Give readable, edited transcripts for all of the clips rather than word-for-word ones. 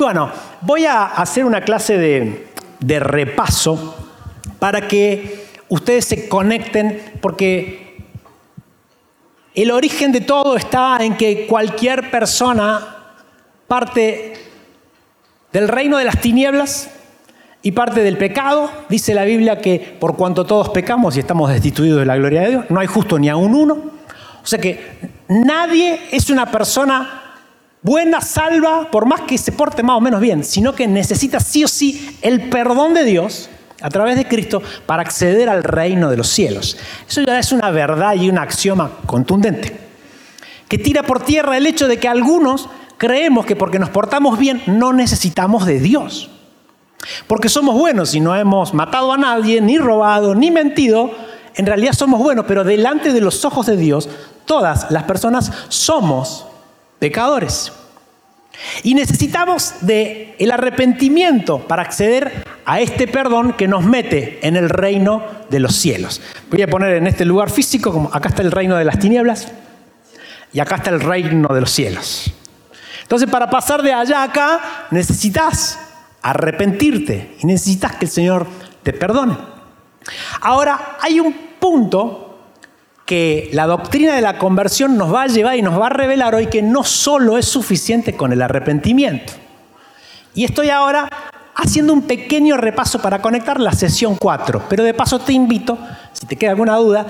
Bueno, voy a hacer una clase de repaso para que ustedes se conecten, porque el origen de todo está en que cualquier persona parte del reino de las tinieblas y parte del pecado. Dice la Biblia que por cuanto todos pecamos y estamos destituidos de la gloria de Dios, no hay justo ni aun uno. O sea que nadie es una persona buena, salva, por más que se porte más o menos bien, sino que necesita sí o sí el perdón de Dios a través de Cristo para acceder al reino de los cielos. Eso ya es una verdad y un axioma contundente, que tira por tierra el hecho de que algunos creemos que porque nos portamos bien no necesitamos de Dios. Porque somos buenos y no hemos matado a nadie, ni robado, ni mentido. En realidad somos buenos, pero delante de los ojos de Dios, todas las personas somos pecadores. Y necesitamos del arrepentimiento para acceder a este perdón que nos mete en el reino de los cielos. Voy a poner en este lugar físico, como acá está el reino de las tinieblas y acá está el reino de los cielos. Entonces, para pasar de allá a acá, necesitas arrepentirte y necesitas que el Señor te perdone. Ahora, hay un punto que la doctrina de la conversión nos va a llevar y nos va a revelar hoy, que no solo es suficiente con el arrepentimiento. Y estoy ahora haciendo un pequeño repaso para conectar la sesión 4. Pero de paso te invito, si te queda alguna duda,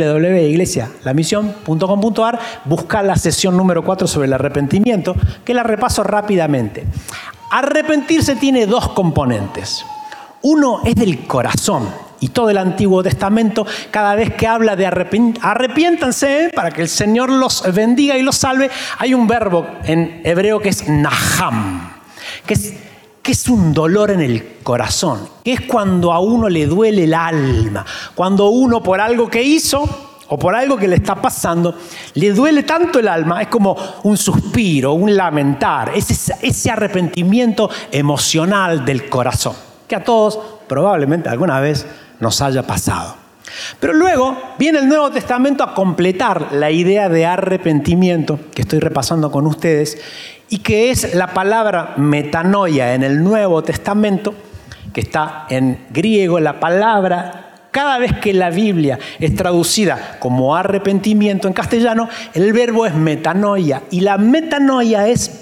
www.iglesialamision.com.ar, busca la sesión número 4 sobre el arrepentimiento, que la repaso rápidamente. Arrepentirse tiene dos componentes. Uno es del corazón. Y todo el Antiguo Testamento, cada vez que habla de arrepiéntanse para que el Señor los bendiga y los salve, hay un verbo en hebreo que es naham, que es un dolor en el corazón, que es cuando a uno le duele el alma, cuando uno por algo que hizo o por algo que le está pasando, le duele tanto el alma, es como un suspiro, un lamentar, ese arrepentimiento emocional del corazón, que a todos probablemente alguna vez nos haya pasado. Pero luego viene el Nuevo Testamento a completar la idea de arrepentimiento que estoy repasando con ustedes, y que es la palabra metanoia en el Nuevo Testamento, que está en griego. La palabra, cada vez que la Biblia es traducida como arrepentimiento en castellano, el verbo es metanoia, y la metanoia es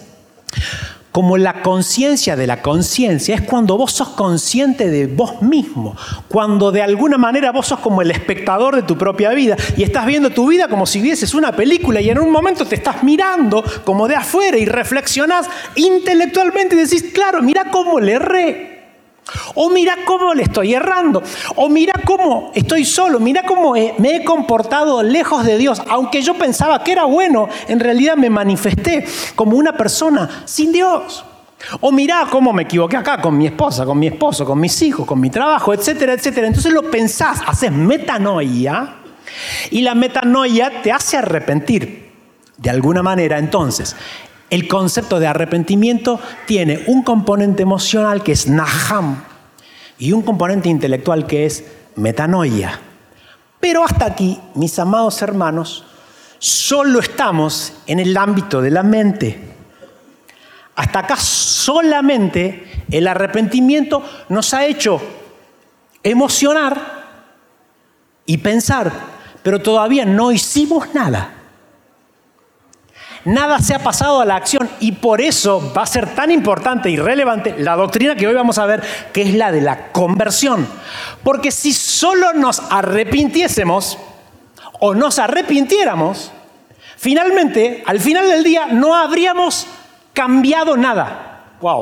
como la conciencia de la conciencia. Es cuando vos sos consciente de vos mismo, cuando de alguna manera vos sos como el espectador de tu propia vida y estás viendo tu vida como si vieses una película, y en un momento te estás mirando como de afuera y reflexionás intelectualmente y decís, claro, mira cómo le erré, o mira cómo le estoy errando, o mira cómo estoy solo, mira cómo me he comportado lejos de Dios. Aunque yo pensaba que era bueno, en realidad me manifesté como una persona sin Dios. O mira cómo me equivoqué acá con mi esposa, con mi esposo, con mis hijos, con mi trabajo, etcétera, etcétera. Entonces lo pensás, haces metanoia, y la metanoia te hace arrepentir de alguna manera. Entonces, el concepto de arrepentimiento tiene un componente emocional que es naham y un componente intelectual que es metanoia. Pero hasta aquí, mis amados hermanos, solo estamos en el ámbito de la mente. Hasta acá solamente el arrepentimiento nos ha hecho emocionar y pensar, pero todavía no hicimos nada. Nada se ha pasado a la acción, y por eso va a ser tan importante y relevante la doctrina que hoy vamos a ver, que es la de la conversión. Porque si solo nos arrepintiésemos o nos arrepintiéramos, finalmente, al final del día, no habríamos cambiado nada. ¡Wow!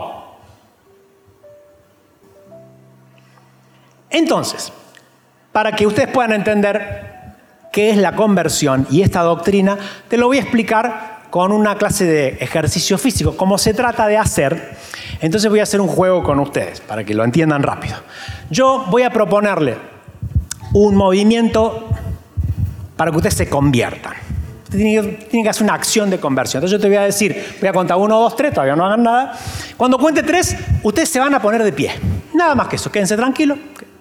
Entonces, para que ustedes puedan entender qué es la conversión y esta doctrina, te lo voy a explicar con una clase de ejercicio físico, como se trata de hacer. Entonces voy a hacer un juego con ustedes para que lo entiendan rápido. Yo voy a proponerle un movimiento para que ustedes se conviertan. Tienen que hacer una acción de conversión. Entonces yo te voy a decir, voy a contar 1, 2, 3, todavía no hagan nada. Cuando cuente 3, ustedes se van a poner de pie. Nada más que eso, quédense tranquilos.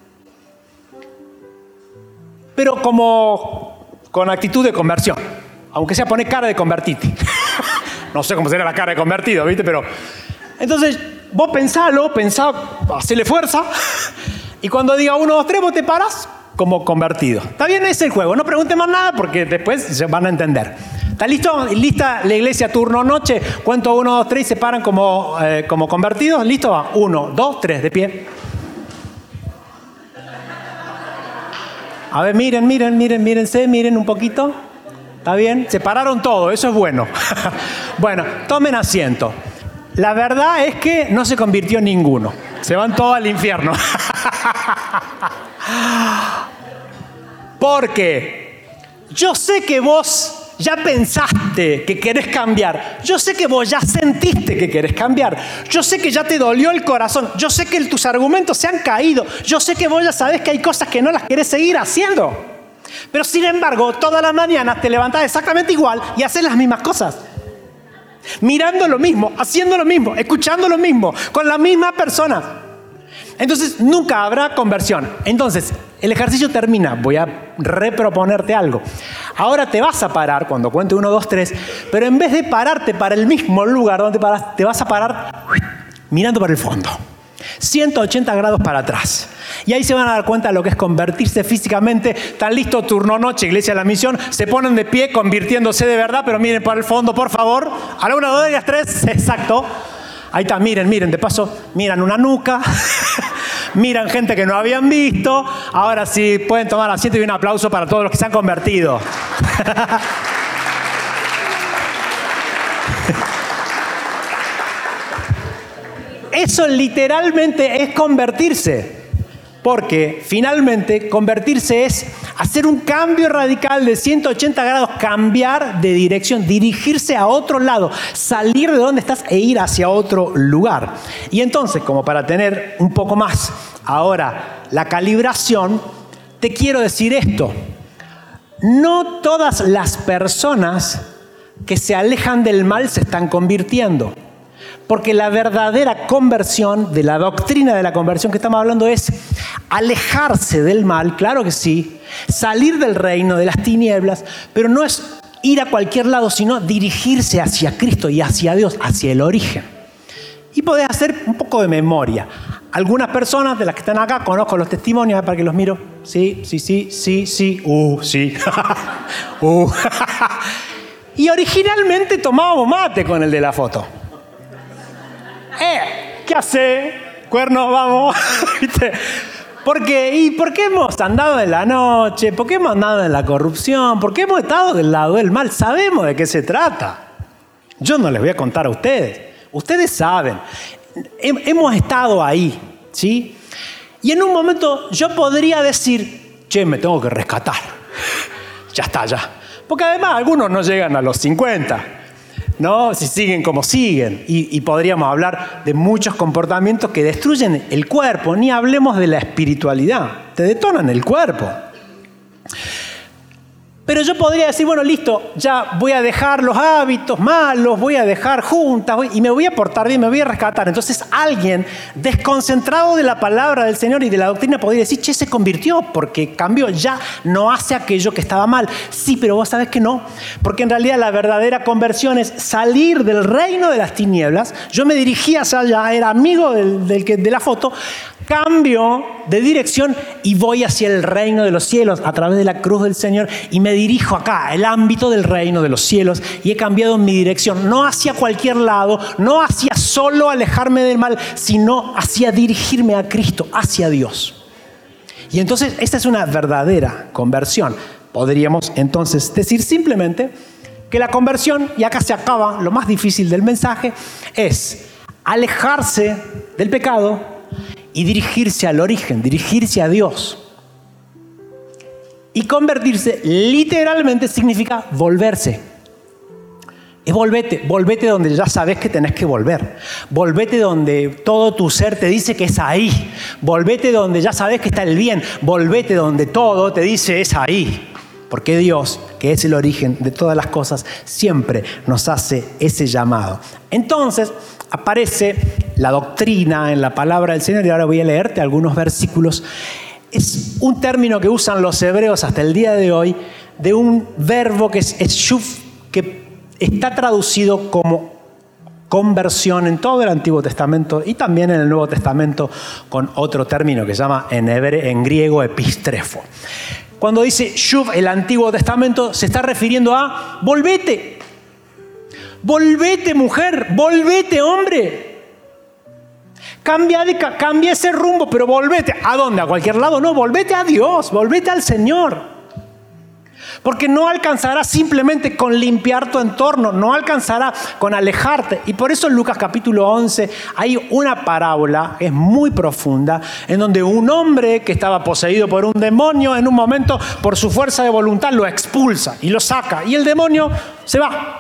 Pero como con actitud de conversión. Aunque sea poner cara de convertite. No sé cómo será la cara de convertido, ¿viste? Pero entonces vos pensá, hacele fuerza, y cuando diga 1, 2, 3, vos te parás como convertido. ¿Está bien? Ese es el juego. No pregunten más nada porque después se van a entender. ¿Está listo? ¿Lista la iglesia turno noche? Cuento 1, 2, 3 y se paran como convertidos. ¿Listo? Va. 1, 2, 3, de pie. A ver, mírense, miren un poquito. ¿Está bien? Se pararon todos, eso es bueno. Bueno, tomen asiento. La verdad es que no se convirtió ninguno. Se van todos al infierno. Porque yo sé que vos ya pensaste que querés cambiar. Yo sé que vos ya sentiste que querés cambiar. Yo sé que ya te dolió el corazón. Yo sé que tus argumentos se han caído. Yo sé que vos ya sabés que hay cosas que no las querés seguir haciendo. Pero sin embargo, todas las mañanas te levantás exactamente igual y haces las mismas cosas. Mirando lo mismo, haciendo lo mismo, escuchando lo mismo, con la misma persona. Entonces nunca habrá conversión. Entonces el ejercicio termina. Voy a reproponerte algo. Ahora te vas a parar cuando cuente 1, 2, 3, pero en vez de pararte para el mismo lugar donde paras, te vas a parar mirando para el fondo, 180 grados para atrás. Y ahí se van a dar cuenta de lo que es convertirse físicamente. Están listos, turno noche, Iglesia de la Misión. Se ponen de pie convirtiéndose de verdad, pero miren para el fondo, por favor. A la 1, 2, 3, exacto. Ahí está, miren, de paso, miran una nuca, miran gente que no habían visto. Ahora sí, pueden tomar asiento y un aplauso para todos los que se han convertido. Eso literalmente es convertirse. Porque finalmente convertirse es hacer un cambio radical de 180 grados, cambiar de dirección, dirigirse a otro lado, salir de donde estás e ir hacia otro lugar. Y entonces, como para tener un poco más ahora la calibración, te quiero decir esto. No todas las personas que se alejan del mal se están convirtiendo. Porque la verdadera conversión, de la doctrina de la conversión que estamos hablando, es alejarse del mal, claro que sí, salir del reino de las tinieblas, pero no es ir a cualquier lado, sino dirigirse hacia Cristo y hacia Dios, hacia el origen. Y podés hacer un poco de memoria. Algunas personas de las que están acá, conozco los testimonios, para que los miro. Sí. Sí. Y originalmente tomábamos mate con el de la foto. ¿Qué hace? Cuernos, vamos. ¿Viste? ¿Por qué? ¿Y por qué hemos andado en la noche? ¿Por qué hemos andado en la corrupción? ¿Por qué hemos estado del lado del mal? Sabemos de qué se trata. Yo no les voy a contar a ustedes. Ustedes saben. Hemos estado ahí, ¿sí? Y en un momento yo podría decir, che, me tengo que rescatar. Ya está, ya. Porque además algunos no llegan a los 50. ¿No? Si siguen como siguen. Y podríamos hablar de muchos comportamientos que destruyen el cuerpo. Ni hablemos de la espiritualidad. Te detonan el cuerpo. Pero yo podría decir, bueno, listo, ya voy a dejar los hábitos malos, voy a dejar juntas y me voy a portar bien, me voy a rescatar. Entonces alguien desconcentrado de la palabra del Señor y de la doctrina podría decir, che, se convirtió porque cambió, ya no hace aquello que estaba mal. Sí, pero vos sabés que no, porque en realidad la verdadera conversión es salir del reino de las tinieblas. Yo me dirigía hacia allá, era amigo de la foto, cambio de dirección y voy hacia el reino de los cielos a través de la cruz del Señor y me dirijo acá, el ámbito del reino de los cielos, y he cambiado mi dirección, no hacia cualquier lado, no hacia solo alejarme del mal, sino hacia dirigirme a Cristo, hacia Dios. Y entonces esta es una verdadera conversión. Podríamos entonces decir simplemente que la conversión, y acá se acaba lo más difícil del mensaje, es alejarse del pecado y dirigirse al origen, dirigirse a Dios. Y convertirse literalmente significa volverse. Es volvete donde ya sabes que tenés que volver. Volvete donde todo tu ser te dice que es ahí. Volvete donde ya sabes que está el bien. Volvete donde todo te dice es ahí. Porque Dios, que es el origen de todas las cosas, siempre nos hace ese llamado. Entonces aparece la doctrina en la palabra del Señor, y ahora voy a leerte algunos versículos. Es un término que usan los hebreos hasta el día de hoy, de un verbo que es shuf, que está traducido como conversión en todo el Antiguo Testamento y también en el Nuevo Testamento con otro término que se llama en griego epistrefo. Cuando dice shuv, el Antiguo Testamento, se está refiriendo a volvete. Volvete, mujer, volvete, hombre. Cambia ese rumbo, pero volvete. ¿A dónde? ¿A cualquier lado? No, volvete a Dios, volvete al Señor. Porque no alcanzará simplemente con limpiar tu entorno, no alcanzará con alejarte. Y por eso en Lucas capítulo 11 hay una parábola, es muy profunda, en donde un hombre que estaba poseído por un demonio, en un momento, por su fuerza de voluntad, lo expulsa y lo saca. Y el demonio se va.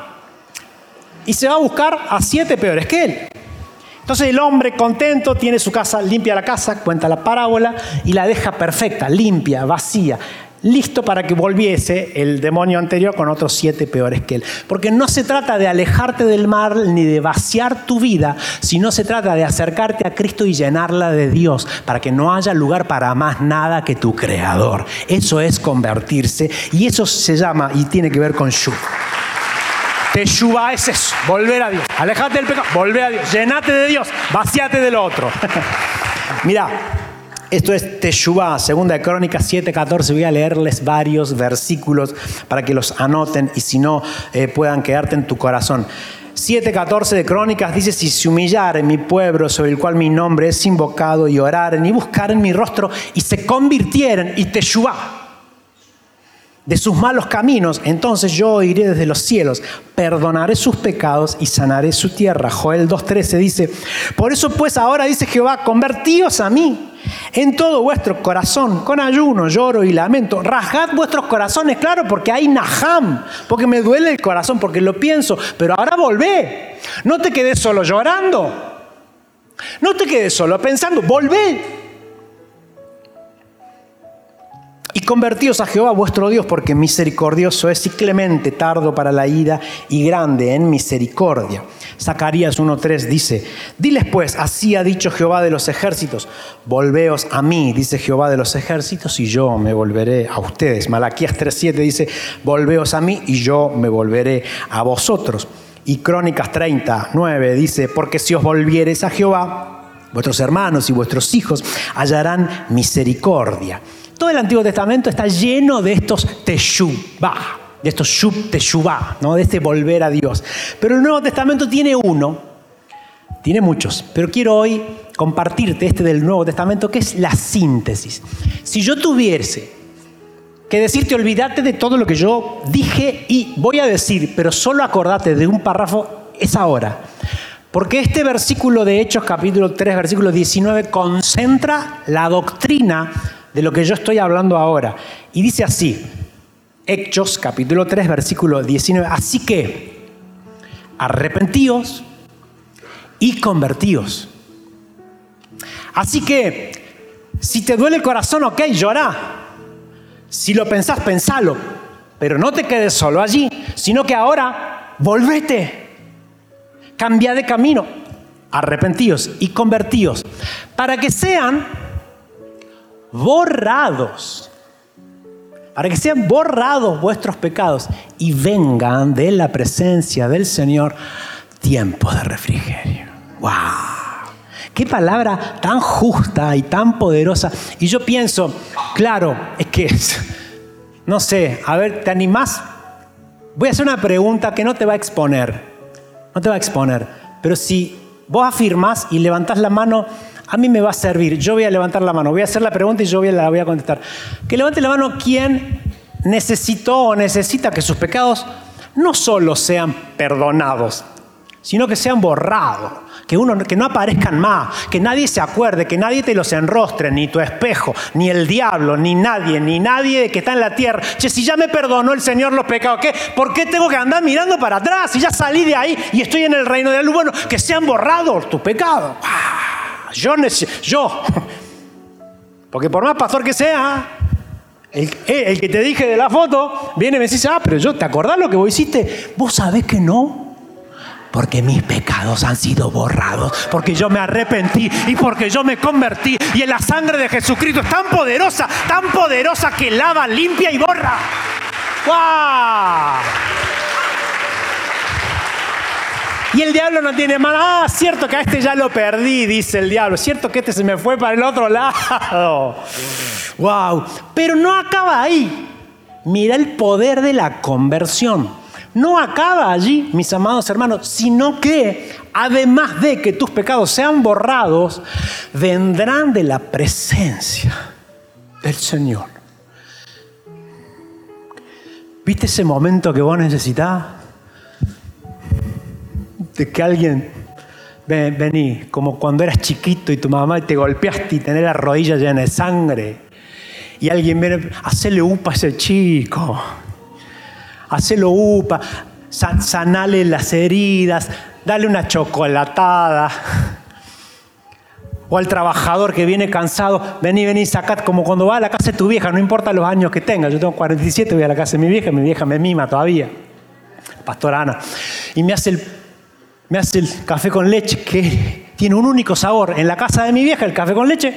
Y se va a buscar a 7 peores que él. Entonces el hombre contento tiene su casa, limpia la casa, cuenta la parábola y la deja perfecta, limpia, vacía, listo para que volviese el demonio anterior con otros 7 peores que él. Porque no se trata de alejarte del mal ni de vaciar tu vida, sino se trata de acercarte a Cristo y llenarla de Dios para que no haya lugar para más nada que tu Creador. Eso es convertirse y eso se llama y tiene que ver con shuv. Teshuvá es eso, volver a Dios. Alejate del pecado, volver a Dios. Llenate de Dios, vacíate del otro. Mirá, esto es Teshuvá, 2 de Crónicas 7:14. Voy a leerles varios versículos para que los anoten y si no puedan quedarte en tu corazón. 7:14 de Crónicas dice: si se humillaren mi pueblo sobre el cual mi nombre es invocado y oraren y buscaren mi rostro y se convirtieren y Teshuvá de sus malos caminos, entonces yo oiré desde los cielos, perdonaré sus pecados y sanaré su tierra. Joel 2:13 dice: por eso pues ahora dice Jehová, convertíos a mí en todo vuestro corazón, con ayuno, lloro y lamento. Rasgad vuestros corazones, claro, porque hay naham, porque me duele el corazón, porque lo pienso, pero ahora volvé. No te quedes solo llorando, no te quedes solo pensando, volvé. Y convertíos a Jehová vuestro Dios, porque misericordioso es y clemente, tardo para la ira y grande en misericordia. Zacarías 1:3 dice: diles pues, así ha dicho Jehová de los ejércitos, volveos a mí, dice Jehová de los ejércitos, y yo me volveré a ustedes. Malaquías 3:7 dice: volveos a mí y yo me volveré a vosotros. Y Crónicas 30:9 dice: porque si os volviereis a Jehová, vuestros hermanos y vuestros hijos hallarán misericordia. Todo el Antiguo Testamento está lleno de estos teshuvá, de estos shuv teshuvá, ¿no? De este volver a Dios. Pero el Nuevo Testamento tiene uno, tiene muchos, pero quiero hoy compartirte este del Nuevo Testamento, que es la síntesis. Si yo tuviese que decirte, olvídate de todo lo que yo dije y voy a decir, pero solo acordate de un párrafo, es ahora. Porque este versículo de Hechos, capítulo 3, versículo 19, concentra la doctrina de lo que yo estoy hablando ahora. Y dice así, Hechos, capítulo 3, versículo 19. Así que, arrepentíos y convertíos. Así que, si te duele el corazón, ok, llorá. Si lo pensás, pensalo. Pero no te quedes solo allí, sino que ahora, volvete. Cambia de camino. Arrepentíos y convertíos. Para que sean borrados, para que sean borrados vuestros pecados y vengan de la presencia del Señor tiempos de refrigerio. ¡Wow! ¡Qué palabra tan justa y tan poderosa! Y yo pienso, claro, es que, no sé, a ver, ¿te animás? Voy a hacer una pregunta que no te va a exponer, pero si vos afirmás y levantás la mano, a mí me va a servir. Yo voy a levantar la mano, voy a hacer la pregunta y yo la voy a contestar. Que levante la mano quien necesitó o necesita que sus pecados no solo sean perdonados, sino que sean borrados, que no aparezcan más, que nadie se acuerde, que nadie te los enrostre, ni tu espejo, ni el diablo, ni nadie que está en la tierra. Che, si ya me perdonó el Señor los pecados, ¿qué? ¿Por qué tengo que andar mirando para atrás? Si ya salí de ahí y estoy en el reino de la luz. Bueno, que sean borrados tus pecados. Yo, porque por más pastor que sea, el que te dije de la foto, viene y me dice, pero yo, ¿te acordás lo que vos hiciste? Vos sabés que no, porque mis pecados han sido borrados, porque yo me arrepentí y porque yo me convertí, y en la sangre de Jesucristo es tan poderosa que lava, limpia y borra. ¡Wow! Y el diablo no tiene mano. Ah, cierto que a este ya lo perdí, dice el diablo. Cierto que este se me fue para el otro lado. ¡Wow! Pero no acaba ahí. Mira el poder de la conversión. No acaba allí, mis amados hermanos, sino que, además de que tus pecados sean borrados, vendrán de la presencia del Señor. ¿Viste ese momento que vos necesitabas? De que alguien, vení, como cuando eras chiquito y tu mamá te golpeaste y tenés la rodilla llena de sangre. Y alguien viene, hacele upa a ese chico. Hacelo upa, sanale las heridas, dale una chocolatada. O al trabajador que viene cansado, vení, sacad, como cuando va a la casa de tu vieja, no importa los años que tenga. Yo tengo 47, voy a la casa de mi vieja me mima todavía. Pastora Ana. Y me hace el café con leche, que tiene un único sabor. En la casa de mi vieja, el café con leche,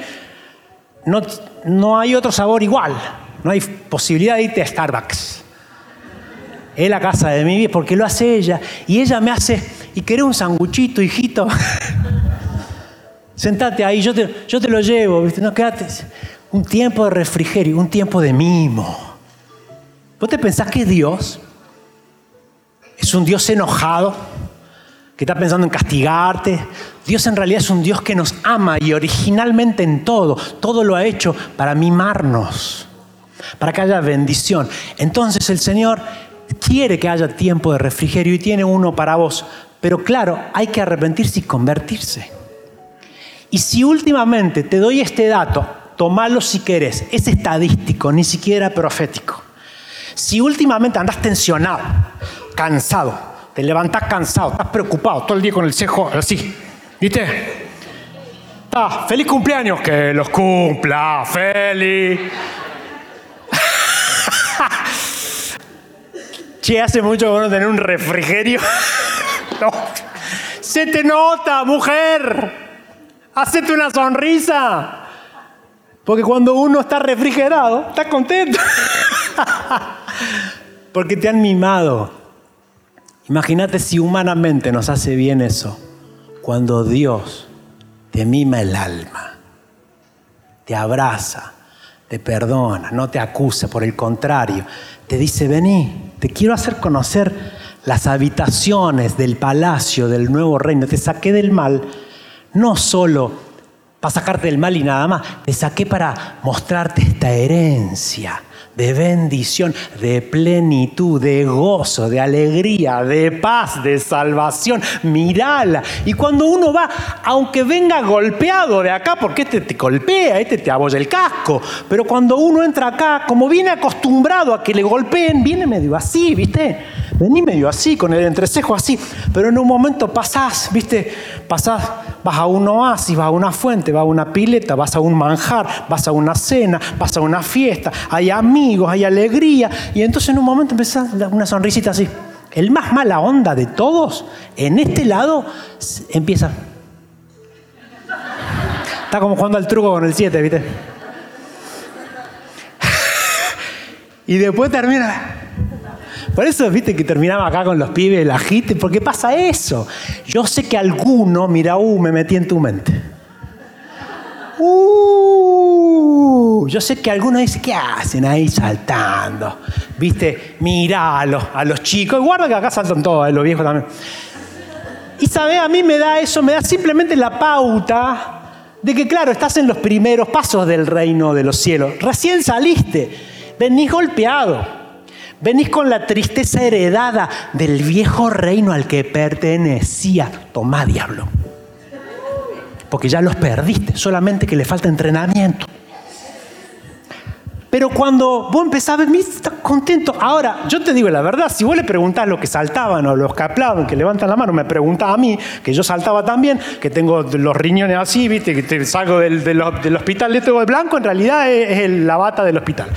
no hay otro sabor igual. No hay posibilidad de irte a Starbucks. Es la casa de mi vieja, porque lo hace ella. Y ella me hace, ¿y querés un sanguchito, hijito? Sentate ahí, yo te lo llevo, ¿viste? No, quédate. Un tiempo de refrigerio, un tiempo de mimo. ¿Vos te pensás que Dios es un Dios enojado, que está pensando en castigarte? Dios en realidad es un Dios que nos ama y originalmente en todo lo ha hecho para mimarnos, para que haya bendición. Entonces el Señor quiere que haya tiempo de refrigerio y tiene uno para vos. Pero claro, hay que arrepentirse y convertirse. Y si últimamente te doy este dato, tomalo si querés, es estadístico, ni siquiera profético. Si últimamente andás tensionado, cansado, te levantás cansado, estás preocupado, todo el día con el cejo así, ¿viste? ¡Feliz cumpleaños! ¡Que los cumpla! ¡Feliz! Che, hace mucho bueno tener un refrigerio. No. ¡Se te nota, mujer! ¡Hacete una sonrisa! Porque cuando uno está refrigerado, está contento. Porque te han mimado. Imagínate si humanamente nos hace bien eso. Cuando Dios te mima el alma, te abraza, te perdona, no te acusa, por el contrario, te dice, vení, te quiero hacer conocer las habitaciones del palacio del nuevo reino. Te saqué del mal, no solo para sacarte del mal y nada más, te saqué para mostrarte esta herencia de bendición, de plenitud, de gozo, de alegría, de paz, de salvación. Mírala. Y cuando uno va, aunque venga golpeado de acá, porque este te golpea, este te abolla el casco, pero cuando uno entra acá, como viene acostumbrado a que le golpeen, viene medio así, ¿viste? Vení medio así, con el entrecejo así, pero en un momento pasás, ¿viste? Pasás, vas a un oasis, vas a una fuente, vas a una pileta, vas a un manjar, vas a una cena, vas a una fiesta, hay amigos, hay alegría, y entonces en un momento empezás una sonrisita así. El más mala onda de todos, en este lado, empieza. Está como jugando al truco con el 7, ¿viste? Y después termina. Por eso, viste, que terminaba acá con los pibes, el agite, porque pasa eso. Yo sé que alguno, mira, me metí en tu mente. Yo sé que alguno dice, ¿qué hacen ahí saltando? Viste, mirá a los chicos. Guarda que acá saltan todos, los viejos también. Y sabés, a mí me da simplemente la pauta de que, claro, estás en los primeros pasos del reino de los cielos. Recién saliste, venís golpeado. Venís con la tristeza heredada del viejo reino al que pertenecía. Tomá, diablo. Porque ya los perdiste, solamente que le falta entrenamiento. Pero cuando vos empezás a ver, estás contento. Ahora, yo te digo la verdad, si vos le preguntás a los que saltaban o los que aplauden, que levantan la mano, me preguntás a mí, que yo saltaba también, que tengo los riñones así, viste, que te salgo del hospital de todo de blanco, en realidad es la bata del hospital.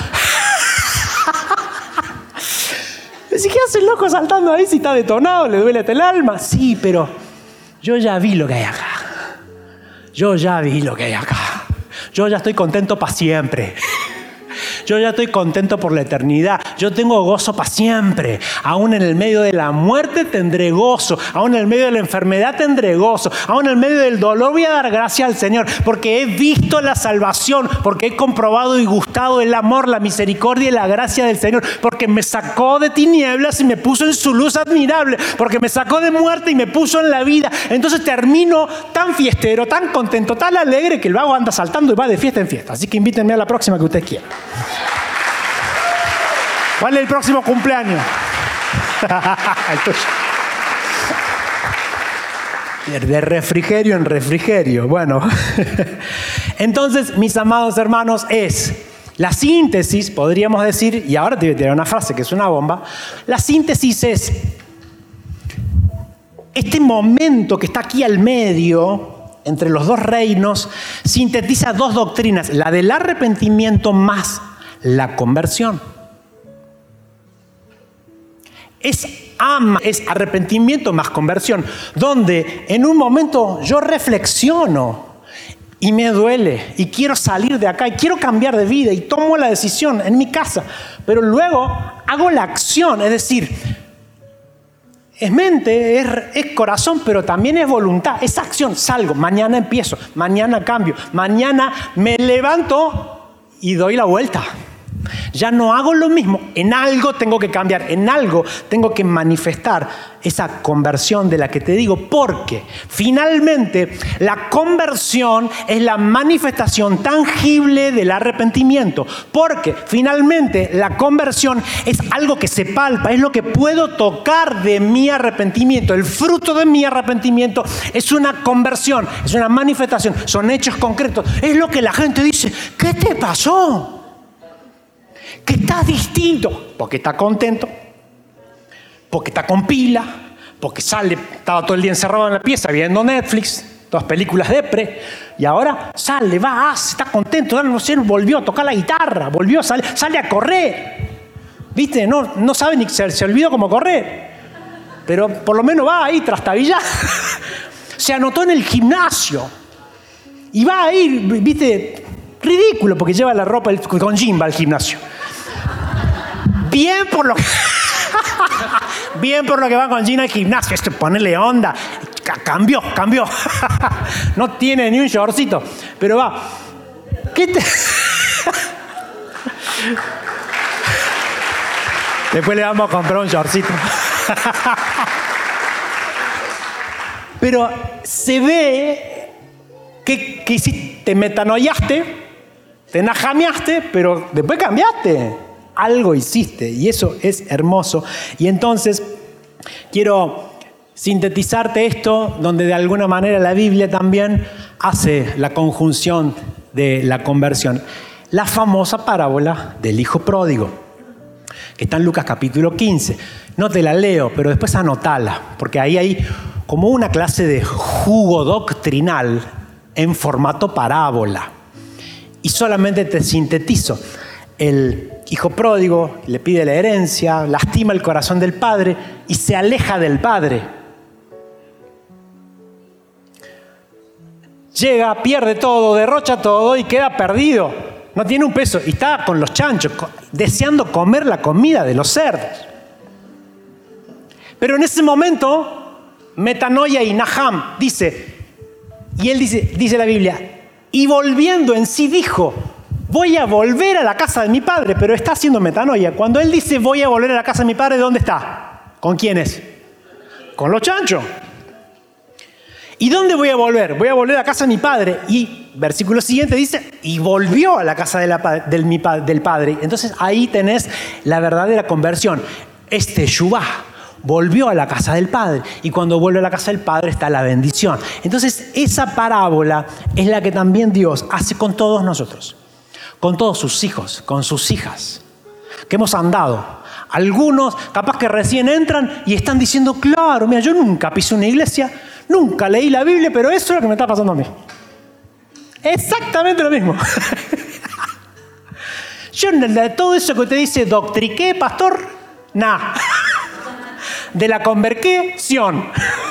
¿Qué hace el loco saltando ahí si está detonado? ¿Le duele hasta el alma? Sí, pero yo ya vi lo que hay acá. Yo ya estoy contento para siempre. Yo ya estoy contento por la eternidad. yo tengo gozo para siempre. Aún en el medio de la muerte tendré gozo. Aún en el medio de la enfermedad tendré gozo. Aún en el medio del dolor voy a dar gracias al Señor, porque he visto la salvación, porque he comprobado y gustado el amor, la misericordia y la gracia del Señor, porque me sacó de tinieblas y me puso en su luz admirable, porque me sacó de muerte y me puso en la vida. Entonces termino tan fiestero, tan contento, tan alegre, que el vago anda saltando y va de fiesta en fiesta. Así que invítenme a la próxima que ustedes quieran. ¿Cuál es el próximo cumpleaños? El tuyo. De refrigerio en refrigerio. Bueno, entonces, mis amados hermanos, es la síntesis, podríamos decir, y ahora te voy a tirar una frase que es una bomba. La síntesis es este momento que está aquí al medio, entre los dos reinos, sintetiza dos doctrinas: la del arrepentimiento más la conversión. Es arrepentimiento más conversión, donde en un momento yo reflexiono y me duele y quiero salir de acá y quiero cambiar de vida y tomo la decisión en mi casa, pero luego hago la acción, es decir, es mente, es corazón, pero también es voluntad, es acción. Salgo, mañana empiezo, mañana cambio, mañana me levanto y doy la vuelta. Ya no hago lo mismo. En algo tengo que cambiar, en algo tengo que manifestar esa conversión de la que te digo, porque finalmente la conversión es la manifestación tangible del arrepentimiento, porque finalmente la conversión es algo que se palpa, es lo que puedo tocar de mi arrepentimiento. El fruto de mi arrepentimiento es una conversión, es una manifestación, son hechos concretos. Es lo que la gente dice: ¿qué te pasó? Que está distinto, porque está contento, porque está con pila, porque estaba todo el día encerrado en la pieza viendo Netflix, todas películas depre, y ahora sale, va, está contento, no sé, volvió a tocar la guitarra, sale a correr, ¿viste? No sabe ni, se olvidó cómo correr, pero por lo menos va ahí trastabillar. Se anotó en el gimnasio y va a ir, ¿viste? Ridículo, porque lleva la ropa con jean, va al gimnasio. Bien por lo que va con Gina al gimnasio. Esto, ponerle onda. Cambió. No tiene ni un shortcito, pero va. ¿Qué te... Después le vamos a comprar un shortcito. Pero se ve que si te metanoiaste, te najameaste, pero después cambiaste. Algo hiciste, y eso es hermoso. Y entonces quiero sintetizarte esto, donde de alguna manera la Biblia también hace la conjunción de la conversión. La famosa parábola del hijo pródigo, que está en Lucas capítulo 15. No te la leo, pero después anotala, porque ahí hay como una clase de jugo doctrinal en formato parábola. Y solamente te sintetizo. El hijo pródigo le pide la herencia, lastima el corazón del padre y se aleja del padre. Llega, pierde todo, derrocha todo y queda perdido. No tiene un peso y está con los chanchos, deseando comer la comida de los cerdos. Pero en ese momento, metanoia y naham dice la Biblia, y volviendo en sí dijo: voy a volver a la casa de mi padre, pero está haciendo metanoia. Cuando él dice voy a volver a la casa de mi padre, ¿dónde está? ¿Con quiénes? Con los chanchos. ¿Y dónde voy a volver? Voy a volver a la casa de mi padre. Y versículo siguiente dice, y volvió a la casa del padre. Entonces ahí tenés la verdadera conversión. Teshuvá. Volvió a la casa del padre. Y cuando vuelve a la casa del padre está la bendición. Entonces esa parábola es la que también Dios hace con todos nosotros. Con todos sus hijos, con sus hijas, que hemos andado. Algunos capaz que recién entran y están diciendo, claro, mira, yo nunca pisé una iglesia, nunca leí la Biblia, pero eso es lo que me está pasando a mí. Exactamente lo mismo. Yo de todo eso que te dice, doctriqué, pastor, nada. De la conversión.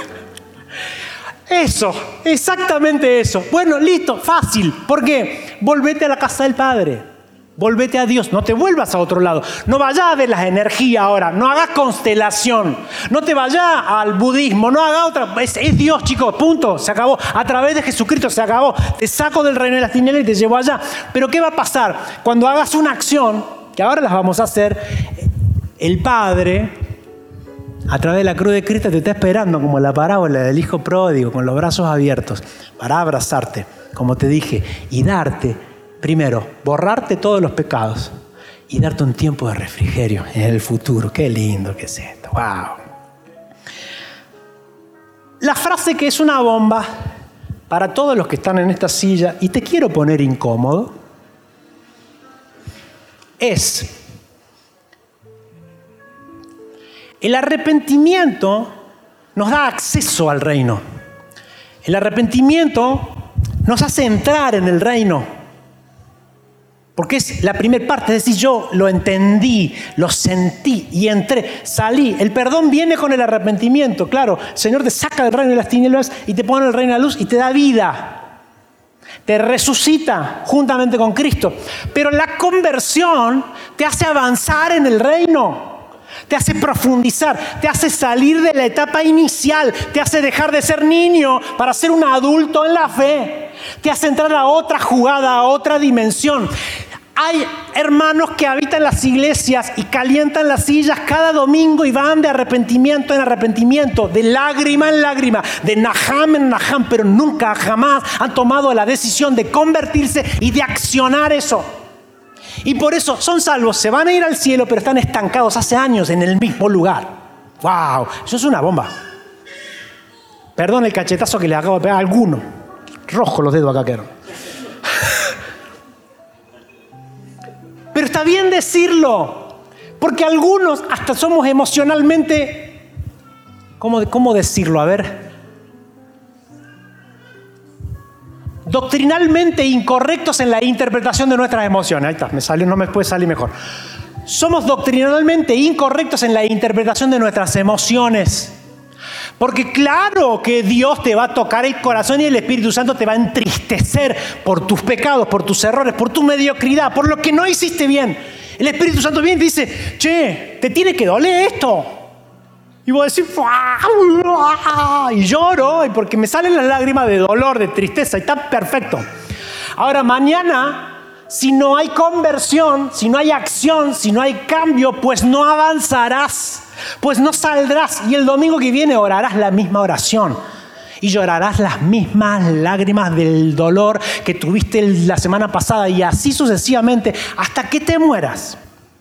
Eso, exactamente eso. Bueno, listo, fácil. ¿Por qué? Volvete a la casa del Padre. Volvete a Dios, no te vuelvas a otro lado. No vayas a ver las energías ahora, no hagas constelación, no te vayas al budismo, no hagas otra. Es Dios, chicos, punto, se acabó. A través de Jesucristo se acabó. Te saco del reino de las tinieblas y te llevo allá. Pero ¿qué va a pasar? Cuando hagas una acción, que ahora las vamos a hacer, el Padre, a través de la cruz de Cristo, te está esperando como la parábola del hijo pródigo, con los brazos abiertos, para abrazarte, como te dije, y darte. Primero, borrarte todos los pecados y darte un tiempo de refrigerio en el futuro. Qué lindo que es esto. ¡Wow! La frase que es una bomba para todos los que están en esta silla, y te quiero poner incómodo, es: el arrepentimiento nos da acceso al reino. El arrepentimiento nos hace entrar en el reino. Porque es la primera parte, es decir, yo lo entendí, lo sentí y entré, salí. El perdón viene con el arrepentimiento, claro. El Señor te saca del reino de las tinieblas y te pone en el reino de la luz y te da vida. Te resucita juntamente con Cristo. Pero la conversión te hace avanzar en el reino. Te hace profundizar, te hace salir de la etapa inicial, te hace dejar de ser niño para ser un adulto en la fe. Te hace entrar a otra jugada, a otra dimensión. Hay hermanos que habitan las iglesias y calientan las sillas cada domingo y van de arrepentimiento en arrepentimiento, de lágrima en lágrima, de najam en najam, pero nunca, jamás han tomado la decisión de convertirse y de accionar eso. Y por eso son salvos, se van a ir al cielo, pero están estancados hace años en el mismo lugar. ¡Wow! Eso es una bomba. Perdón el cachetazo que le acabo de pegar a alguno. Rojo los dedos acá quedaron. Pero está bien decirlo, porque algunos hasta somos emocionalmente, ¿cómo decirlo? A ver. Doctrinalmente incorrectos en la interpretación de nuestras emociones. Ahí está, no me puede salir mejor. Somos doctrinalmente incorrectos en la interpretación de nuestras emociones. Porque claro que Dios te va a tocar el corazón y el Espíritu Santo te va a entristecer por tus pecados, por tus errores, por tu mediocridad, por lo que no hiciste bien. El Espíritu Santo viene y te dice: che, te tiene que doler esto. Y vos decís, y lloro, y porque me salen las lágrimas de dolor, de tristeza, y está perfecto. Ahora, mañana, si no hay conversión, si no hay acción, si no hay cambio, pues no avanzarás, pues no saldrás. Y el domingo que viene orarás la misma oración y llorarás las mismas lágrimas del dolor que tuviste la semana pasada, y así sucesivamente hasta que te mueras.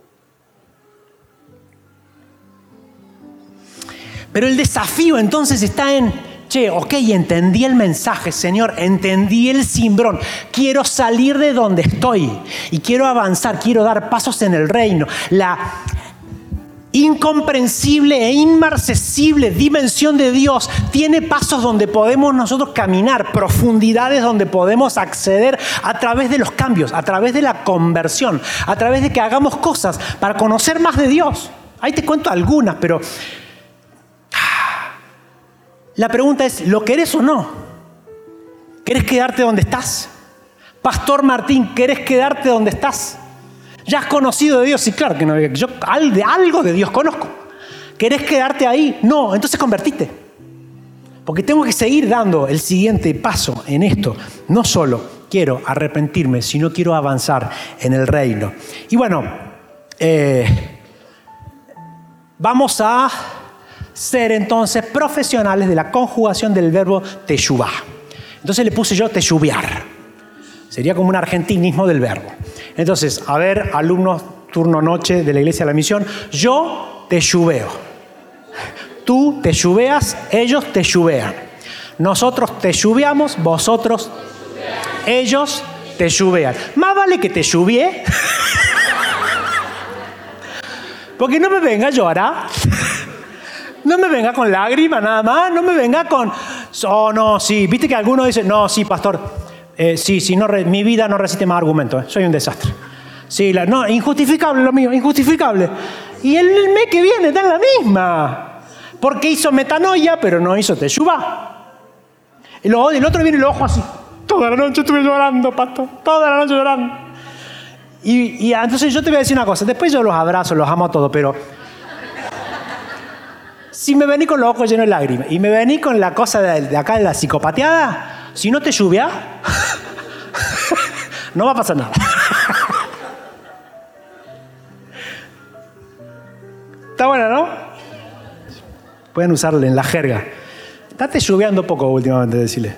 Pero el desafío entonces está en: che, ok, entendí el mensaje, Señor, entendí el cimbrón. Quiero salir de donde estoy y quiero avanzar, quiero dar pasos en el reino. La incomprensible e inmarcesible dimensión de Dios tiene pasos donde podemos nosotros caminar, profundidades donde podemos acceder a través de los cambios, a través de la conversión, a través de que hagamos cosas para conocer más de Dios. Ahí te cuento algunas, pero la pregunta es: ¿lo querés o no? ¿Querés quedarte donde estás? Pastor Martín, ¿querés quedarte donde estás? ¿Ya has conocido de Dios? Sí, claro que no. Yo algo de Dios conozco. ¿Querés quedarte ahí? No, entonces convertite. Porque tengo que seguir dando el siguiente paso en esto. No solo quiero arrepentirme, sino quiero avanzar en el reino. Y bueno, vamos a ser entonces profesionales de la conjugación del verbo teshuvah. Entonces le puse yo teshuviar. Sería como un argentinismo del verbo. Entonces, a ver, alumnos turno noche de la Iglesia de la Misión, yo teshuveo. Tú teshuveas, ellos teshuvean. Nosotros teshuveamos, vosotros, ellos teshuvean. Más vale que teshuvee. Porque no me venga a llorar. No me venga con lágrimas nada más, no me venga con... Oh, no, sí, viste que algunos dicen, no, sí, pastor, sí, no, mi vida no resiste más argumentos, soy un desastre. Sí, no, injustificable lo mío, injustificable. Y el mes que viene está en la misma, porque hizo metanoia, pero no hizo teshuvah. Y el otro viene y lo ojo así, toda la noche estuve llorando, pastor, toda la noche llorando. Y entonces yo te voy a decir una cosa. Después yo los abrazo, los amo a todos, pero... Si me venís con los ojos llenos de lágrimas y me venís con la cosa de acá de la psicopateada, si no te lluvia, no va a pasar nada. Está buena, ¿no? Pueden usarle en la jerga. Estate lluviando poco últimamente, decirle.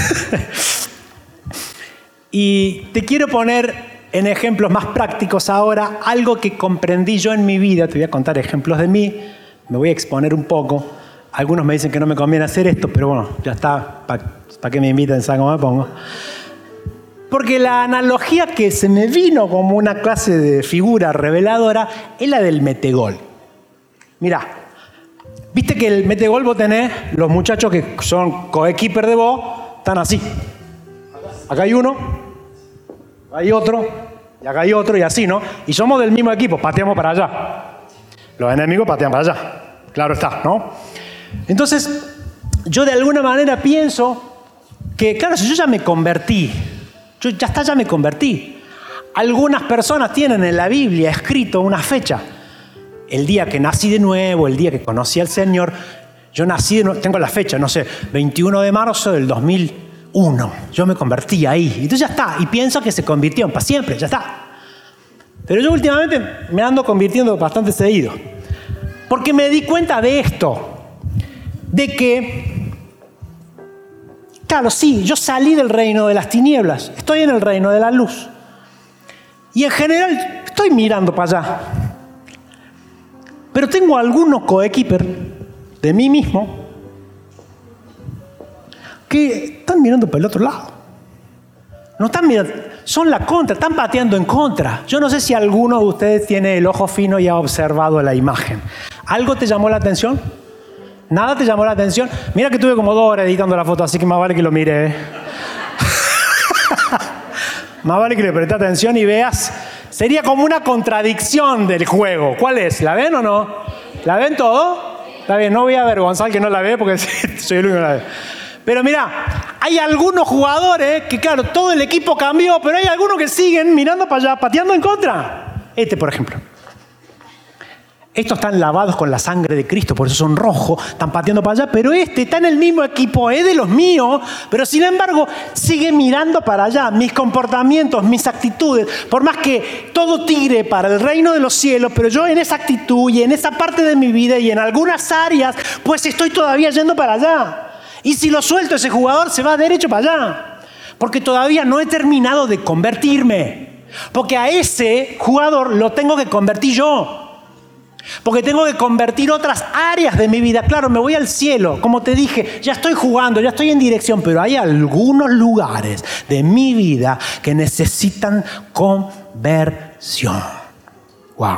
Y te quiero poner en ejemplos más prácticos ahora algo que comprendí yo en mi vida. Te voy a contar ejemplos de mí. Me voy a exponer un poco. Algunos me dicen que no me conviene hacer esto, pero bueno, ya está. ¿Para qué me invitan? ¿Saben cómo me pongo? Porque la analogía que se me vino como una clase de figura reveladora es la del metegol. Mirá, viste que el metegol vos tenés, los muchachos que son coequiper de vos, están así. Acá hay uno, hay otro, y acá hay otro, y así, ¿no? Y somos del mismo equipo, pateamos para allá. Los enemigos patean para allá. Claro está, ¿no? Entonces, yo de alguna manera pienso que, claro, si yo ya me convertí, ya me convertí. Algunas personas tienen en la Biblia escrito una fecha. El día que nací de nuevo, el día que conocí al Señor. Yo nací de nuevo, tengo la fecha, no sé, 21 de marzo del 2001. Yo me convertí ahí. Entonces ya está. Y pienso que se convirtió para siempre, ya está. Pero yo últimamente me ando convirtiendo bastante seguido. Porque me di cuenta de esto. De que, claro, sí, yo salí del reino de las tinieblas. Estoy en el reino de la luz. Y en general estoy mirando para allá. Pero tengo algunos coequiper de mí mismo que están mirando para el otro lado. No están mirando, son la contra, están pateando en contra. Yo no sé si alguno de ustedes tiene el ojo fino y ha observado la imagen. ¿Algo te llamó la atención? ¿Nada te llamó la atención? Mira que tuve como 2 horas editando la foto, así que más vale que lo mire. Más vale que le prestes atención y veas. Sería como una contradicción del juego. ¿Cuál es? ¿La ven o no? ¿La ven todo? Está bien, no voy a avergonzar que no la ve porque soy el único que la ve. Pero mira, hay algunos jugadores que, claro, todo el equipo cambió, pero hay algunos que siguen mirando para allá, pateando en contra. Por ejemplo. Estos están lavados con la sangre de Cristo, por eso son rojos, están pateando para allá, pero está en el mismo equipo, es de los míos, pero sin embargo sigue mirando para allá. Mis comportamientos, mis actitudes, por más que todo tire para el reino de los cielos, pero yo en esa actitud y en esa parte de mi vida y en algunas áreas, pues estoy todavía yendo para allá. Y si lo suelto, ese jugador se va derecho para allá. Porque todavía no he terminado de convertirme. Porque a ese jugador lo tengo que convertir yo. Porque tengo que convertir otras áreas de mi vida. Claro, me voy al cielo. Como te dije, ya estoy jugando, ya estoy en dirección. Pero hay algunos lugares de mi vida que necesitan conversión. ¡Wow!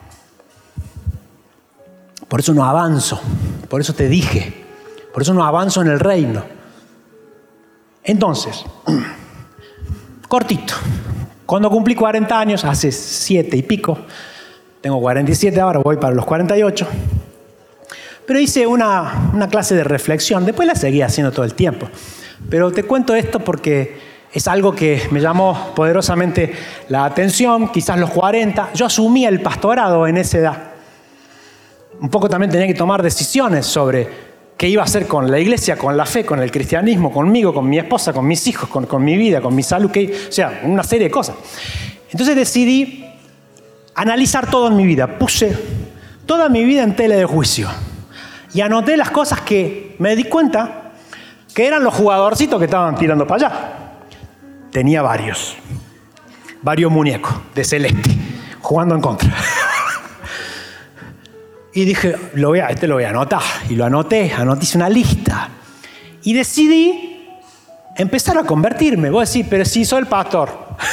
Por eso no avanzo. Por eso te dije. Por eso no avanzo en el reino. Entonces, cortito. Cuando cumplí 40 años, hace 7 y pico, tengo 47 ahora, voy para los 48. Pero hice una clase de reflexión. Después la seguí haciendo todo el tiempo. Pero te cuento esto porque es algo que me llamó poderosamente la atención. Quizás los 40. Yo asumí el pastorado en esa edad. Un poco también tenía que tomar decisiones sobre qué iba a hacer con la iglesia, con la fe, con el cristianismo, conmigo, con mi esposa, con mis hijos, con mi vida, con mi salud, o sea, una serie de cosas. Entonces decidí analizar todo en mi vida. Puse toda mi vida en tela de juicio. Y anoté las cosas que me di cuenta que eran los jugadorcitos que estaban tirando para allá. Tenía varios muñecos de celeste, jugando en contra. Y dije, lo voy a anotar. Y lo anoté, hice una lista. Y decidí empezar a convertirme. Vos decís, pero si soy el pastor.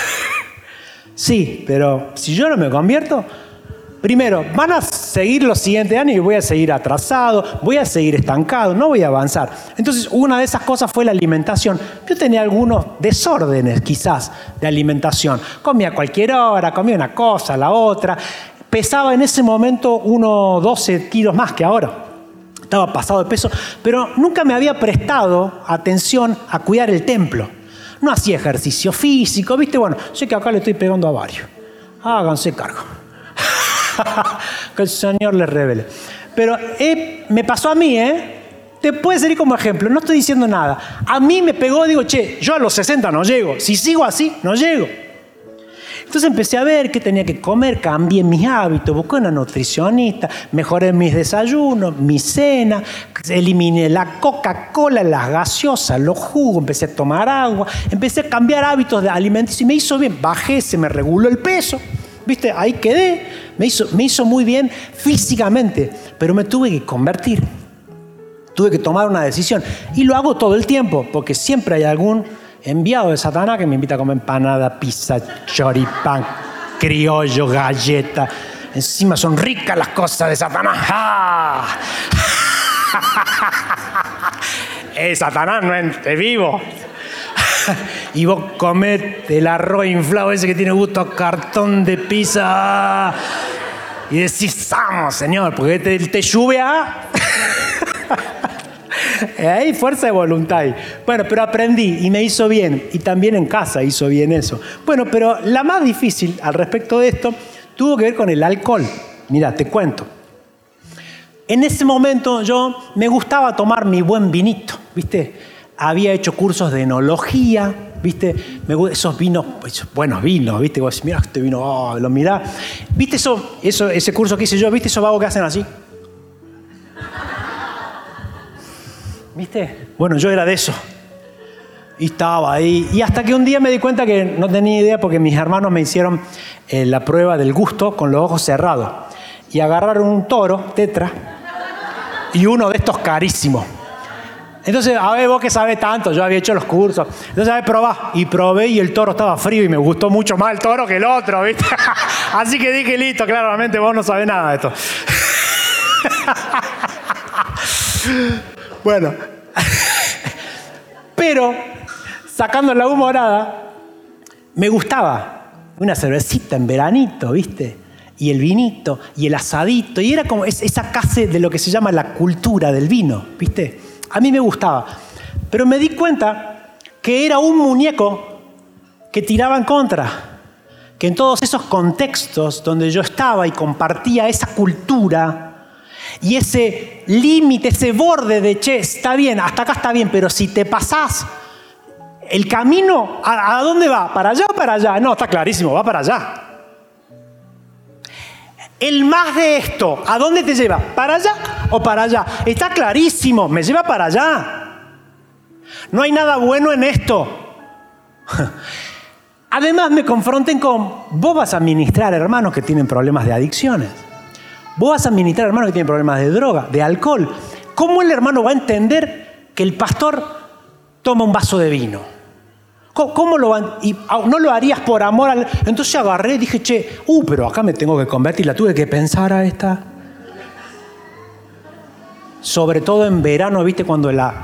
Sí, pero si yo no me convierto, primero, van a seguir los siguientes años y voy a seguir atrasado, voy a seguir estancado, no voy a avanzar. Entonces, una de esas cosas fue la alimentación. Yo tenía algunos desórdenes, quizás, de alimentación. Comía a cualquier hora, comía una cosa, la otra. Pesaba en ese momento 12 kilos más que ahora. Estaba pasado de peso, pero nunca me había prestado atención a cuidar el templo. No hacía ejercicio físico, ¿viste? Bueno, sé que acá le estoy pegando a varios. háganse cargo. Que el Señor les revele. Pero me pasó a mí, Te puede servir como ejemplo, no estoy diciendo nada. A mí me pegó, digo, yo a los 60 no llego. Si sigo así, no llego. Entonces empecé a ver qué tenía que comer, cambié mis hábitos, busqué una nutricionista, mejoré mis desayunos, mi cena, eliminé la Coca-Cola, las gaseosas, los jugos, empecé a tomar agua, empecé a cambiar hábitos de alimentos y me hizo bien. Bajé, se me reguló el peso, ¿viste? Ahí quedé, me hizo muy bien físicamente, pero me tuve que convertir. Tuve que tomar una decisión y lo hago todo el tiempo porque siempre hay algún enviado de Satanás que me invita a comer empanada, pizza, choripán, criollo, galleta. Encima son ricas las cosas de Satanás. ¡Ah! Satanás no es vivo. Y vos comés el arroz inflado ese que tiene gusto a cartón de pizza. Y decís, vamos, Señor, porque te lluvia. Hay fuerza de voluntad. Bueno, pero aprendí y me hizo bien. Y también en casa hizo bien eso. Bueno, pero la más difícil al respecto de esto tuvo que ver con el alcohol. Mira, te cuento. En ese momento me gustaba tomar mi buen vinito, ¿viste? Había hecho cursos de enología, ¿viste? Esos vinos, esos buenos vinos, ¿viste? Vos decís, mira este vino, lo mirá. ¿Viste ese curso que hice yo? ¿Viste esos vagos que hacen así? ¿Viste? Bueno, yo era de eso. Y estaba ahí. Y hasta que un día me di cuenta que no tenía idea porque mis hermanos me hicieron la prueba del gusto con los ojos cerrados. Y agarraron un toro, tetra, y uno de estos carísimos. Entonces, a ver, vos que sabés tanto, yo había hecho los cursos. Entonces, a ver, probá. Y probé y el toro estaba frío y me gustó mucho más el toro que el otro, ¿viste? Así que dije, listo, claramente vos no sabés nada de esto. Bueno, pero sacando la humorada, me gustaba una cervecita en veranito, ¿viste? Y el vinito y el asadito, y era como esa clase de lo que se llama la cultura del vino, ¿viste? A mí me gustaba, pero me di cuenta que era un muñeco que tiraba en contra, que en todos esos contextos donde yo estaba y compartía esa cultura y ese límite, ese borde de, está bien, hasta acá está bien, pero si te pasás, el camino, ¿a dónde va? ¿Para allá o para allá? No, está clarísimo, va para allá. El más de esto, ¿a dónde te lleva? ¿Para allá o para allá? Está clarísimo, me lleva para allá. No hay nada bueno en esto. Además me confronten con, vos vas a ministrar hermanos que tienen problemas de adicciones. Vos vas a ministrar hermanos que tienen problemas de droga, de alcohol. ¿Cómo el hermano va a entender que el pastor toma un vaso de vino? ¿Cómo lo van? Y no lo harías por amor al... Entonces agarré y dije, pero acá me tengo que convertir. La tuve que pensar a esta. Sobre todo en verano, ¿viste? Cuando la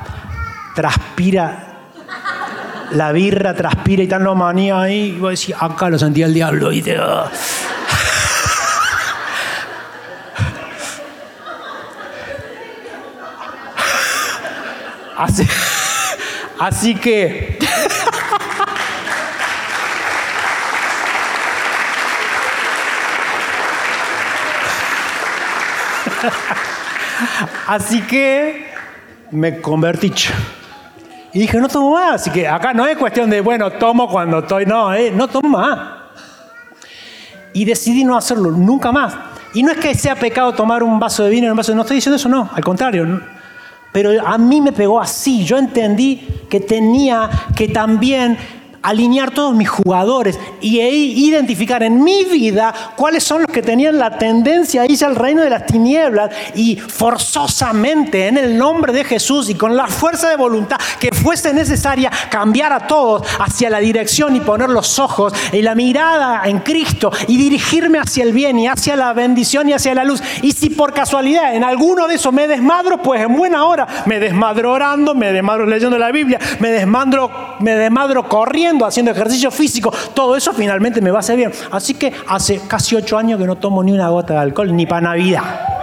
birra transpira y tan lo manía ahí. Y vos decís, acá lo sentía el diablo, ¿viste? Así que... Así que me convertí. Y dije, no tomo más. Así que acá no es cuestión de, bueno, tomo cuando estoy. No tomo más. Y decidí no hacerlo nunca más. Y no es que sea pecado tomar un vaso de vino, no estoy diciendo eso, no. Al contrario. Pero a mí me pegó así. Yo entendí que tenía que también alinear todos mis jugadores y identificar en mi vida cuáles son los que tenían la tendencia a irse al reino de las tinieblas y forzosamente en el nombre de Jesús y con la fuerza de voluntad que fuese necesaria cambiar a todos hacia la dirección y poner los ojos y la mirada en Cristo y dirigirme hacia el bien y hacia la bendición y hacia la luz. Y si por casualidad en alguno de esos me desmadro, pues en buena hora me desmadro orando, me desmadro leyendo la Biblia, me desmadro corriendo, haciendo ejercicio físico, todo eso finalmente me va a hacer bien. Así que hace casi 8 años que no tomo ni una gota de alcohol, ni para Navidad.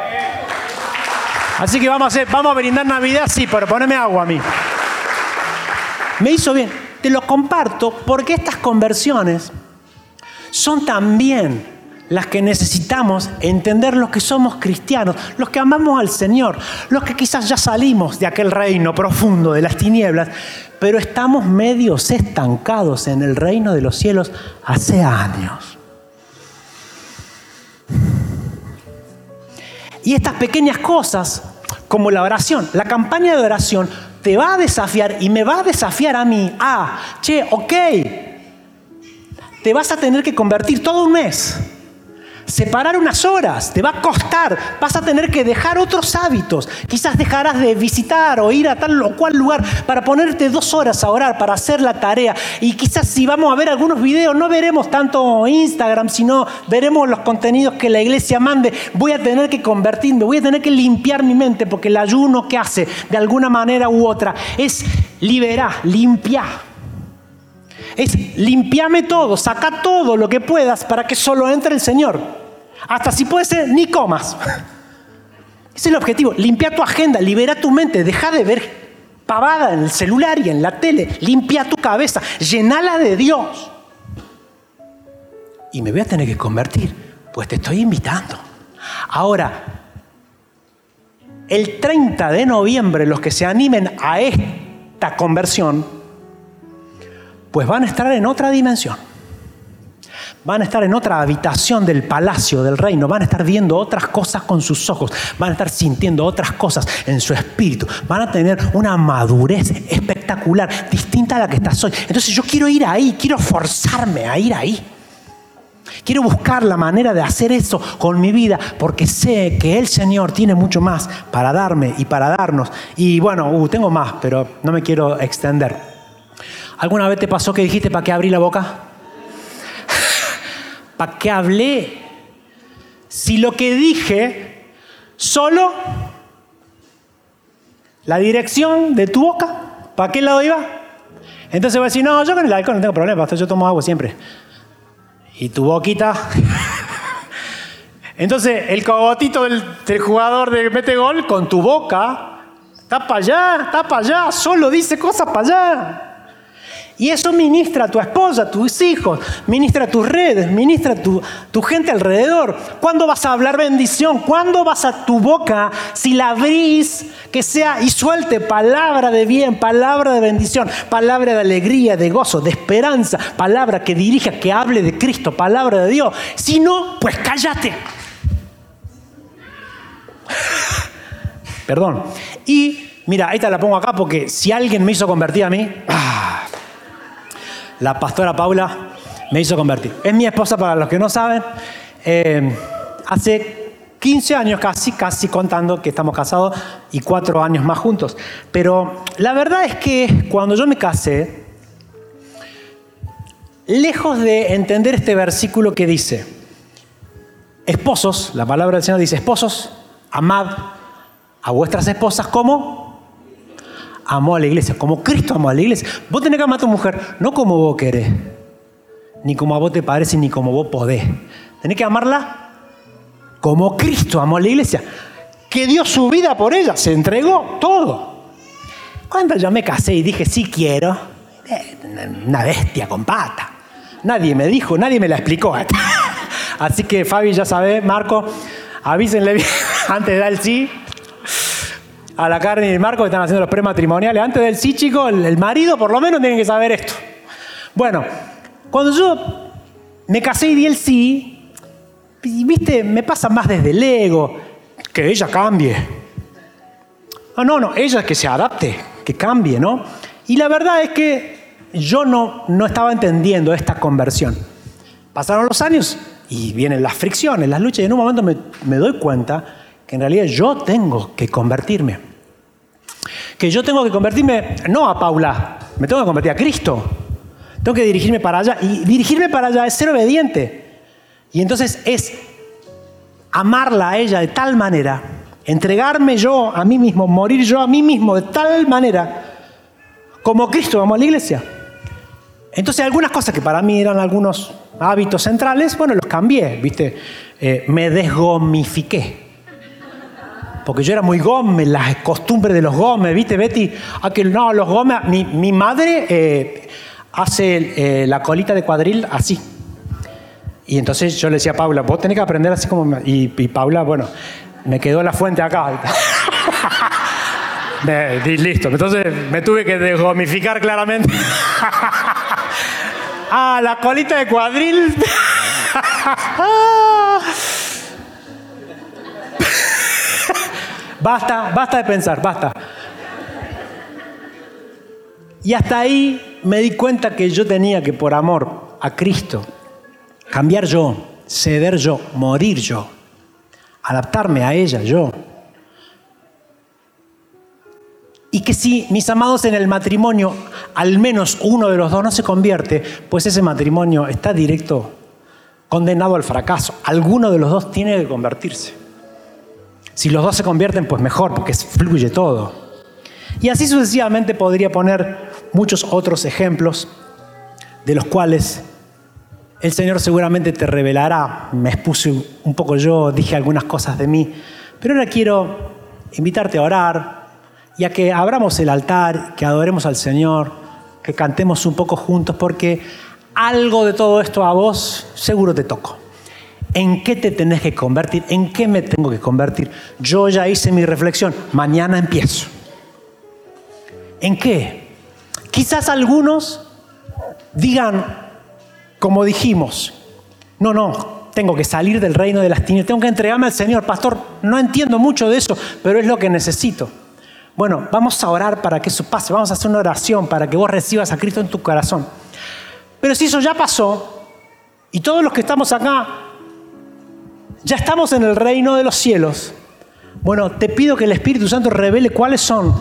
Así que vamos a brindar Navidad, sí, pero poneme agua a mí. Me hizo bien. Te lo comparto porque estas conversiones son también las que necesitamos entender los que somos cristianos, los que amamos al Señor, los que quizás ya salimos de aquel reino profundo de las tinieblas, pero estamos medios estancados en el reino de los cielos hace años. Y estas pequeñas cosas, como la oración, la campaña de oración, te va a desafiar y me va a desafiar a mí. Te vas a tener que convertir todo un mes. Separar unas horas, te va a costar, vas a tener que dejar otros hábitos. Quizás dejarás de visitar o ir a tal o cual lugar para ponerte 2 horas a orar, para hacer la tarea. Y quizás si vamos a ver algunos videos, no veremos tanto Instagram, sino veremos los contenidos que la iglesia mande. Voy a tener que convertirme, voy a tener que limpiar mi mente, porque el ayuno que hace, de alguna manera u otra, es liberar, limpiar. Es limpiame todo, saca todo lo que puedas para que solo entre el Señor. Hasta si puede ser, ni comas. Ese es el objetivo. Limpia tu agenda, libera tu mente, deja de ver pavada en el celular y en la tele. Limpia tu cabeza, llenala de Dios. Y me voy a tener que convertir, pues te estoy invitando. Ahora, el 30 de noviembre, los que se animen a esta conversión, pues van a estar en otra dimensión. Van a estar en otra habitación del palacio, del reino. Van a estar viendo otras cosas con sus ojos. Van a estar sintiendo otras cosas en su espíritu. Van a tener una madurez espectacular, distinta a la que estás hoy. Entonces yo quiero ir ahí, quiero forzarme a ir ahí. Quiero buscar la manera de hacer eso con mi vida, porque sé que el Señor tiene mucho más para darme y para darnos. Y bueno, tengo más, pero no me quiero extender. ¿Alguna vez te pasó que dijiste, ¿para qué abrí la boca? ¿Para qué hablé? Si lo que dije, solo la dirección de tu boca, ¿para qué lado iba? Entonces voy a decir, no, yo con el alcohol no tengo problema, yo tomo agua siempre. Y tu boquita. Entonces el cogotito del jugador de mete gol con tu boca, está para allá, solo dice cosas para allá. Y eso ministra a tu esposa, a tus hijos, ministra a tus redes, ministra a tu gente alrededor. ¿Cuándo vas a hablar bendición? ¿Cuándo vas a tu boca, si la abrís, que sea y suelte palabra de bien, palabra de bendición, palabra de alegría, de gozo, de esperanza, palabra que dirija, que hable de Cristo, palabra de Dios? Si no, pues cállate. Perdón. Y mira, esta la pongo acá porque si alguien me hizo convertir a mí... La pastora Paula me hizo convertir. Es mi esposa, para los que no saben. Hace 15 años casi contando que estamos casados, y 4 años más juntos. Pero la verdad es que cuando yo me casé, lejos de entender este versículo que dice, esposos, la palabra del Señor dice, esposos, amad a vuestras esposas como amó a la iglesia, como Cristo amó a la iglesia. Vos tenés que amar a tu mujer, no como vos querés, ni como a vos te parece, ni como vos podés. Tenés que amarla como Cristo amó a la iglesia, que dio su vida por ella, se entregó todo. Cuando yo me casé y dije, sí quiero, una bestia con pata. Nadie me dijo, nadie me la explicó. Así que Fabi, ya sabés, Marco, avísenle bien antes de dar el sí. A la Carmen y el Marco que están haciendo los prematrimoniales. Antes del sí, chicos, el marido por lo menos tiene que saber esto. Bueno, cuando yo me casé y di el sí, viste, me pasa más desde el ego, que ella cambie. No, ella es que se adapte, que cambie, ¿no? Y la verdad es que yo no estaba entendiendo esta conversión. Pasaron los años y vienen las fricciones, las luchas, y en un momento me doy cuenta que en realidad yo tengo que convertirme. Que yo tengo que convertirme no a Paula, me tengo que convertir a Cristo. Tengo que dirigirme para allá. Y dirigirme para allá es ser obediente. Y entonces es amarla a ella de tal manera, entregarme yo a mí mismo, morir yo a mí mismo de tal manera, como Cristo amó a la iglesia. Entonces algunas cosas que para mí eran algunos hábitos centrales, bueno, los cambié, ¿viste? Me desgomifiqué. Porque yo era muy gómez, las costumbres de los gómez, ¿viste, Betty? No, los gómez. Mi madre hace la colita de cuadril así. Y entonces yo le decía a Paula, vos tenés que aprender así como... Y Paula, bueno, me quedó la fuente acá. Listo. Entonces me tuve que desgomificar claramente. La colita de cuadril. Basta de pensar, basta. Y hasta ahí me di cuenta que yo tenía que, por amor a Cristo, cambiar yo, ceder yo, morir yo, adaptarme a ella yo. Y que si, mis amados, en el matrimonio al menos uno de los dos no se convierte, pues ese matrimonio está directo, condenado al fracaso. Alguno de los dos tiene que convertirse. Si los dos se convierten, pues mejor, porque fluye todo. Y así sucesivamente podría poner muchos otros ejemplos de los cuales el Señor seguramente te revelará. Me expuse un poco yo, dije algunas cosas de mí, pero ahora quiero invitarte a orar y a que abramos el altar, que adoremos al Señor, que cantemos un poco juntos, porque algo de todo esto a vos seguro te tocó. ¿En qué te tenés que convertir? ¿En qué me tengo que convertir? Yo ya hice mi reflexión, mañana empiezo. ¿En qué? Quizás algunos digan, como dijimos, no, tengo que salir del reino de las tinieblas, tengo que entregarme al Señor. Pastor, no entiendo mucho de eso, pero es lo que necesito. Bueno, vamos a orar para que eso pase, vamos a hacer una oración para que vos recibas a Cristo en tu corazón. Pero si eso ya pasó, y todos los que estamos acá, ya estamos en el reino de los cielos, bueno, te pido que el Espíritu Santo revele cuáles son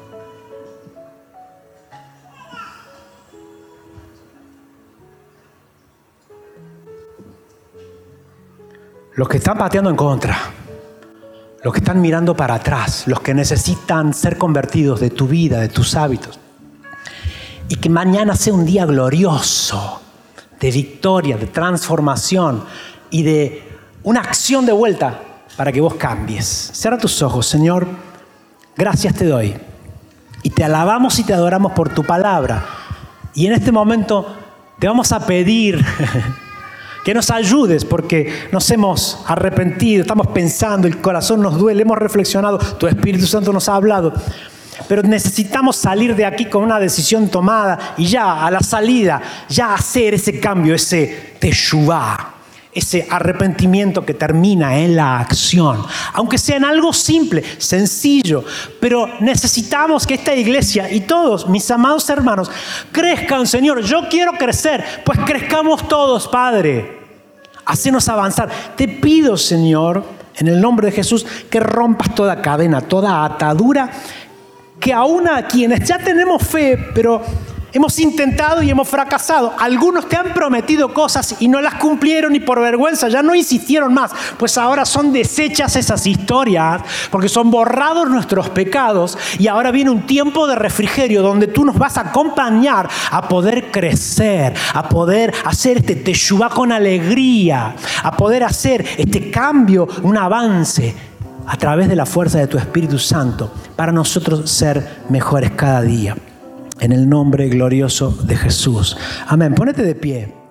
los que están pateando en contra, los que están mirando para atrás, los que necesitan ser convertidos de tu vida, de tus hábitos. Y que mañana sea un día glorioso, de victoria, de transformación y de una acción de vuelta para que vos cambies. Cierra tus ojos, Señor. Gracias te doy. Y te alabamos y te adoramos por tu palabra. Y en este momento te vamos a pedir que nos ayudes porque nos hemos arrepentido, estamos pensando, el corazón nos duele, hemos reflexionado, tu Espíritu Santo nos ha hablado. Pero necesitamos salir de aquí con una decisión tomada y ya a la salida, ya hacer ese cambio, ese teshuvá, ese arrepentimiento que termina en la acción. Aunque sea en algo simple, sencillo, pero necesitamos que esta iglesia y todos mis amados hermanos crezcan, Señor. Yo quiero crecer, pues crezcamos todos, Padre. Hacenos avanzar. Te pido, Señor, en el nombre de Jesús, que rompas toda cadena, toda atadura, que aún a quienes ya tenemos fe, pero hemos intentado y hemos fracasado. Algunos te han prometido cosas y no las cumplieron y por vergüenza ya no insistieron más. Pues ahora son deshechas esas historias porque son borrados nuestros pecados y ahora viene un tiempo de refrigerio donde tú nos vas a acompañar a poder crecer, a poder hacer este teshuvá con alegría, a poder hacer este cambio, un avance a través de la fuerza de tu Espíritu Santo para nosotros ser mejores cada día. En el nombre glorioso de Jesús. Amén. Ponete de pie.